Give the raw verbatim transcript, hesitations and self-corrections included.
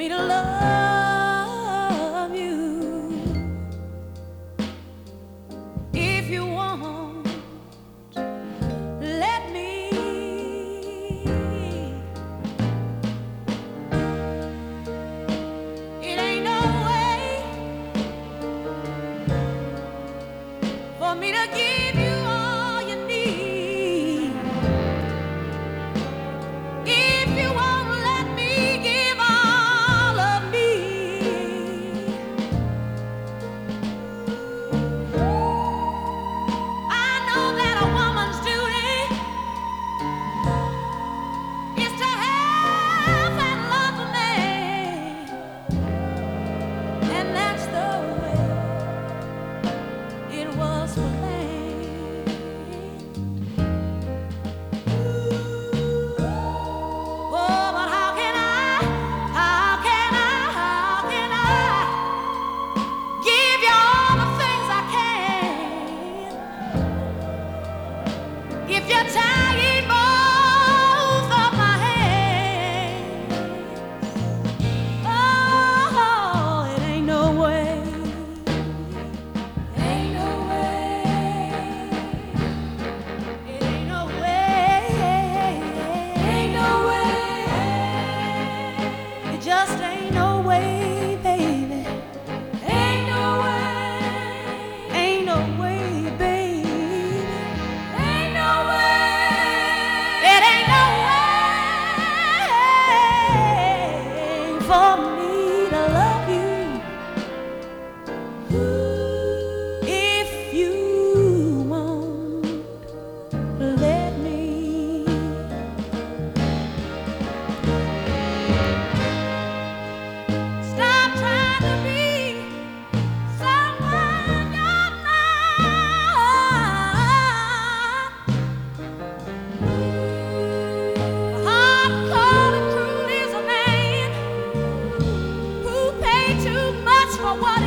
me to love you. If you want, let me. It ain't no way for me to give you all you need. If you won't let me give all of me, I know that a woman's duty is to help and love a man, and that's the way it was for me. Oh, but how can I, how can I, how can I give you all the things I can if you're tying both of my hands? Oh, it ain't no way, ain't no way, it ain't no way, ain't no way, it just ain't no way, baby. Ain't no way, ain't no way, baby. Ain't no way, it ain't no way for me to love you. If you won't let me. Stop trying to be someone you're not. Hard-cold and cruel is a man who paid too much for what